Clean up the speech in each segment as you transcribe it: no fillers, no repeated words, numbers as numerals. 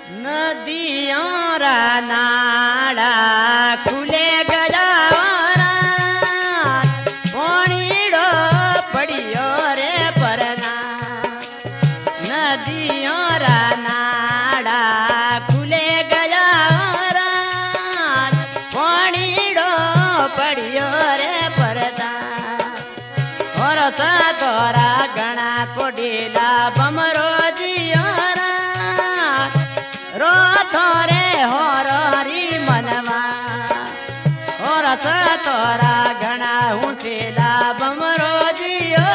नदियों रा नाड़ा खुले गया पोणीड़ो पड़ियो रे परना नदियों रा नाड़ा खुले गया पोणीड़ो पड़ियो रे परना और सा तोरा गणा कोडीला बमरो जियो रो थोरे होरी मनवा और स तोरा घना हुसेला बमरो जियो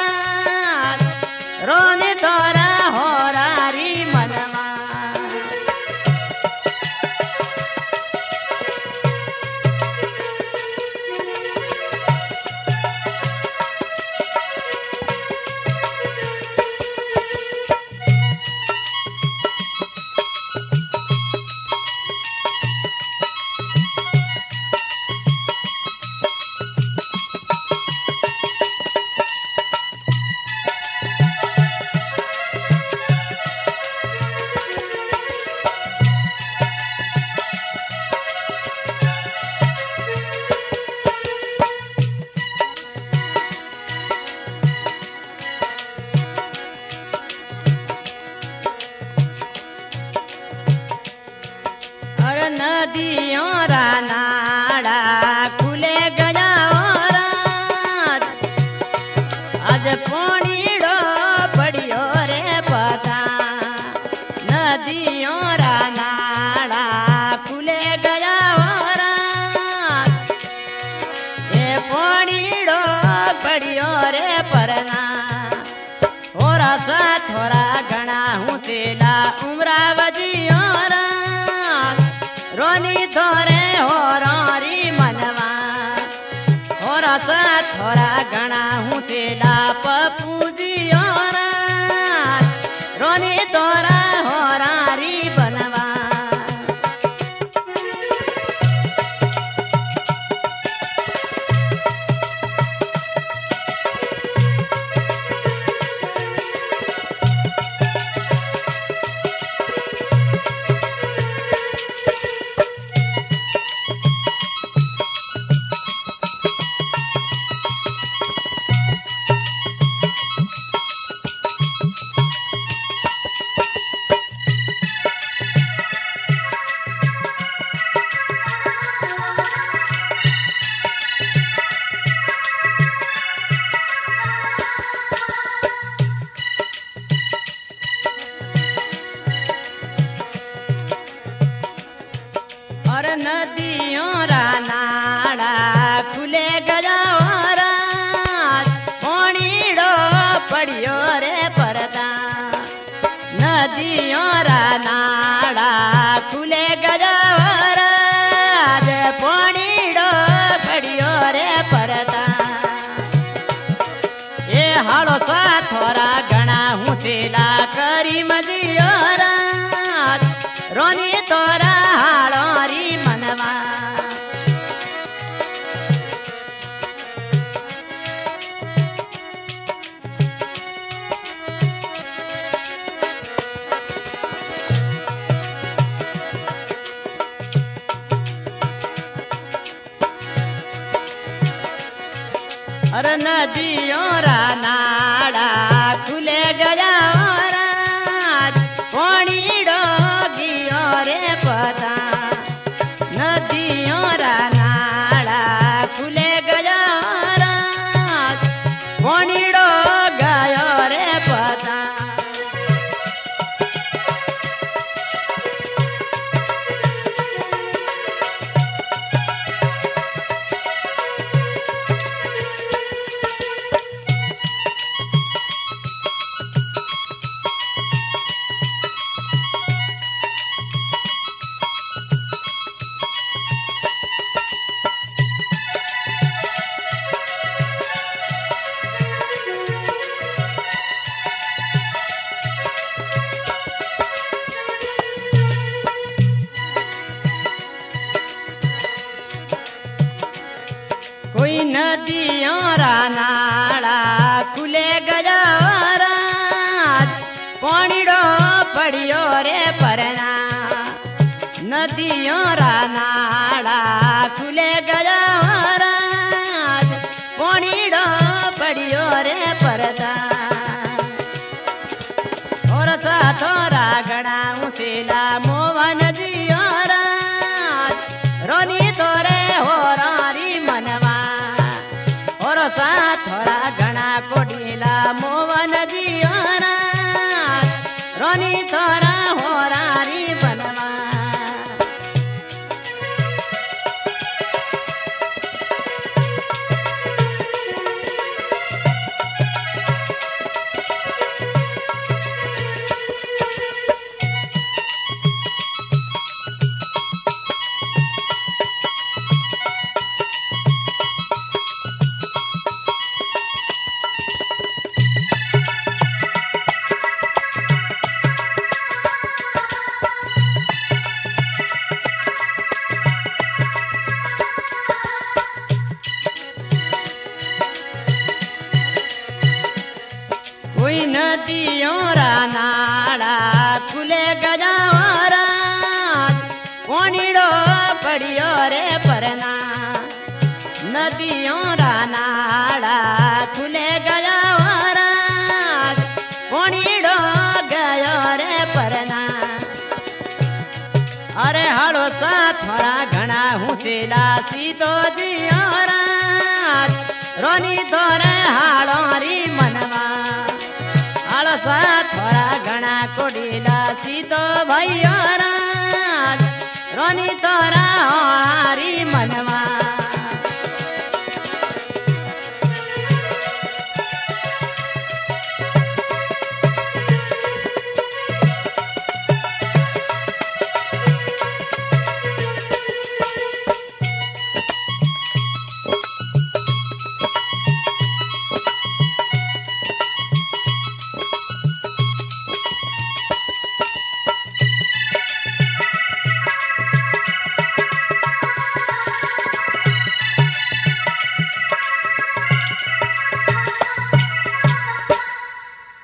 रोने तोरा होरारी मनवा नदियों रा नाड़ा खुले गया आज पोणीड़ो पड़ियो रे पता नदियों रा नाड़ा खुले गया ये पोणीड़ो पड़ियो रे परना थोड़ा सा थोड़ा घना हुसेला उमरावजियो रोनी थोरे होरी मनवा थोड़ा सा थोड़ा घना हुसेला पप्पू जियो रोनी तोरा होरारी बनवा और नदियों रा नाड़ा खुले गया पोणीड़ो पड़ियो रे परदा नदियों रा नाड़ा खुले गया पोणीड़ो पड़ियो रे परदा ये हाड़ो सा थोड़ा घना हुसेला करी मजियो रोनी तोरा हाड़ोरी मनवा अरे नदियों रा नाड़ा खुले गया पोणीड़ो गियो रे पता नदियों रा नाड़ा खुले गया पोणीड़ो गयो रे पता हुई नदियों रा नाड़ा खुले गजावरा कोणीड़ो पड़ियो रे परना नदियों रा नाड़ा खुले गजावरा कोणीड़ो गयो रे परना अरे हाड़ो सा थोड़ा घना हुसेला सीतो दियोरा रोनी तोरे हाड़ो री मनवा हाड़ो सा थोड़ा घना कोडीला सीतो भैया रोनी तोरा हारी